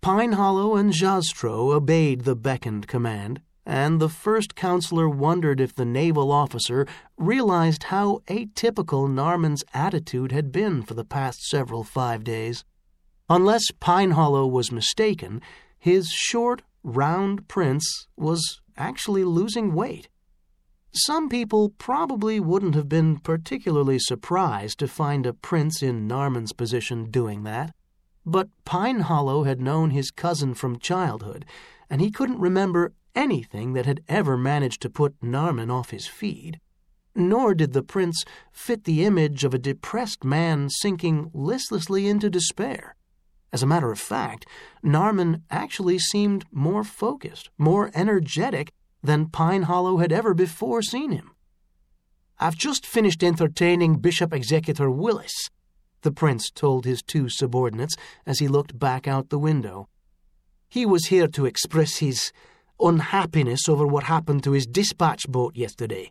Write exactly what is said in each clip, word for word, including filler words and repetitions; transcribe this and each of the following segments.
Pinehollow and Jastrow obeyed the beckoned command, and the first counselor wondered if the naval officer realized how atypical Narmon's attitude had been for the past several five days. Unless Pinehollow was mistaken, his short, round prince was actually losing weight. Some people probably wouldn't have been particularly surprised to find a prince in Narmon's position doing that, but Pinehollow had known his cousin from childhood, and he couldn't remember anything that had ever managed to put Narmon off his feed. Nor did the prince fit the image of a depressed man sinking listlessly into despair. As a matter of fact, Narmon actually seemed more focused, more energetic than Pinehollow had ever before seen him. "I've just finished entertaining Bishop Executor Willis," the prince told his two subordinates as he looked back out the window. "He was here to express his unhappiness over what happened to his dispatch boat yesterday."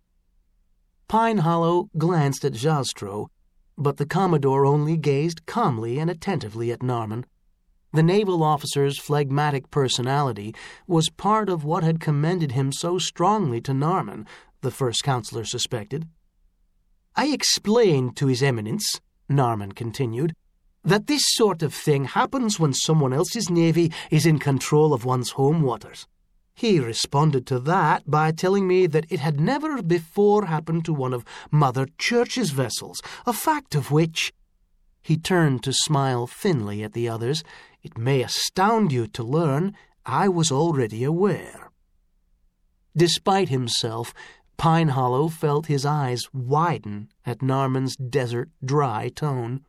Pinehollow glanced at Jastrow, but the Commodore only gazed calmly and attentively at Narmon. The naval officer's phlegmatic personality was part of what had commended him so strongly to Narmon, the first counselor suspected. "I explained to His Eminence," Narmon continued, "that this sort of thing happens when someone else's navy is in control of one's home waters. He responded to that by telling me that it had never before happened to one of Mother Church's vessels, a fact of which—" He turned to smile thinly at the others. "It may astound you to learn I was already aware." Despite himself, Pinehollow felt his eyes widen at Narmon's desert, dry tone.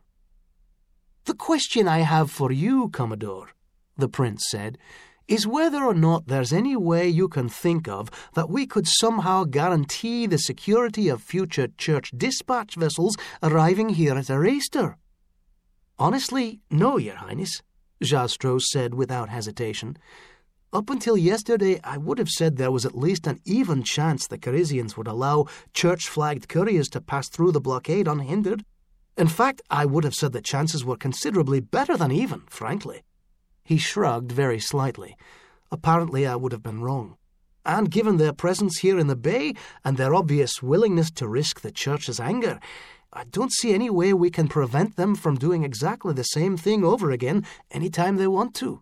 "The question I have for you, Commodore," the prince said, "is whether or not there's any way you can think of that we could somehow guarantee the security of future church dispatch vessels arriving here at Araister." "Honestly, no, Your Highness," Jastrow said without hesitation. "Up until yesterday, I would have said there was at least an even chance the Carisians would allow church-flagged couriers to pass through the blockade unhindered. In fact, I would have said the chances were considerably better than even, frankly." He shrugged very slightly. "Apparently I would have been wrong. And given their presence here in the bay and their obvious willingness to risk the Church's anger, I don't see any way we can prevent them from doing exactly the same thing over again any time they want to."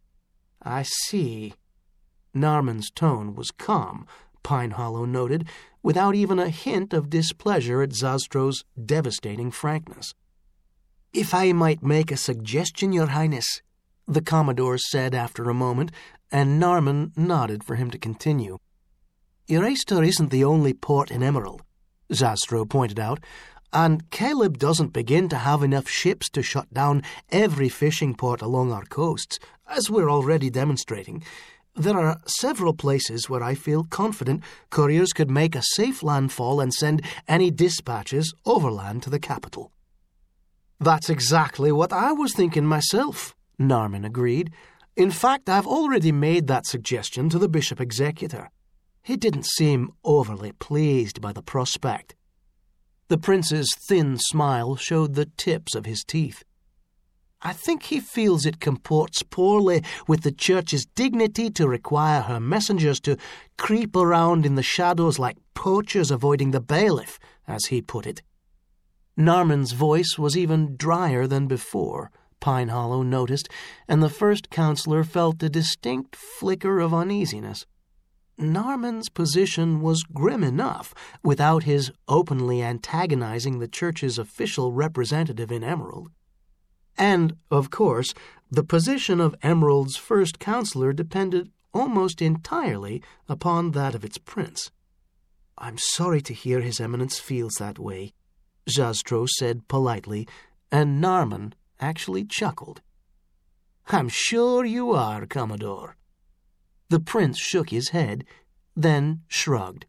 "I see." Narmon's tone was calm, Pinehollow noted, without even a hint of displeasure at Zastrow's devastating frankness. "If I might make a suggestion, Your Highness," the Commodore said after a moment, and Narmon nodded for him to continue. "Araister isn't the only port in Emerald," Zastrow pointed out, "and Caleb doesn't begin to have enough ships to shut down every fishing port along our coasts, as we're already demonstrating. There are several places where I feel confident couriers could make a safe landfall and send any dispatches overland to the capital." "That's exactly what I was thinking myself," Narmon agreed. "In fact, I've already made that suggestion to the Bishop Executor. He didn't seem overly pleased by the prospect." The prince's thin smile showed the tips of his teeth. "I think he feels it comports poorly with the Church's dignity to require her messengers to creep around in the shadows like poachers avoiding the bailiff, as he put it." Narmon's voice was even drier than before, Pinehollow noticed, and the first counselor felt a distinct flicker of uneasiness. Narmon's position was grim enough without his openly antagonizing the Church's official representative in Emerald. And, of course, the position of Emerald's first counselor depended almost entirely upon that of its prince. "I'm sorry to hear His Eminence feels that way," Jastrow said politely, and Narmon actually chuckled. "I'm sure you are, Commodore." The prince shook his head, then shrugged.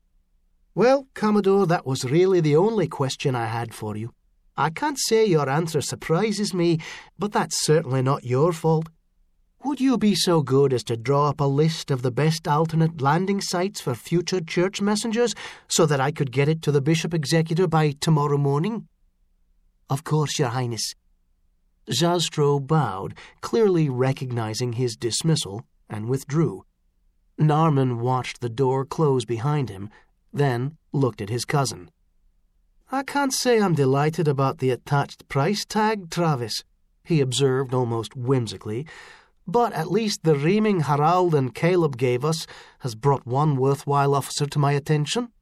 "Well, Commodore, that was really the only question I had for you. I can't say your answer surprises me, but that's certainly not your fault. Would you be so good as to draw up a list of the best alternate landing sites for future church messengers so that I could get it to the Bishop Executor by tomorrow morning?" "Of course, Your Highness." Jastrow bowed, clearly recognizing his dismissal, and withdrew. Narman watched the door close behind him, then looked at his cousin. "I can't say I'm delighted about the attached price tag, Travis," he observed almost whimsically, "but at least the reaming Harald and Caleb gave us has brought one worthwhile officer to my attention."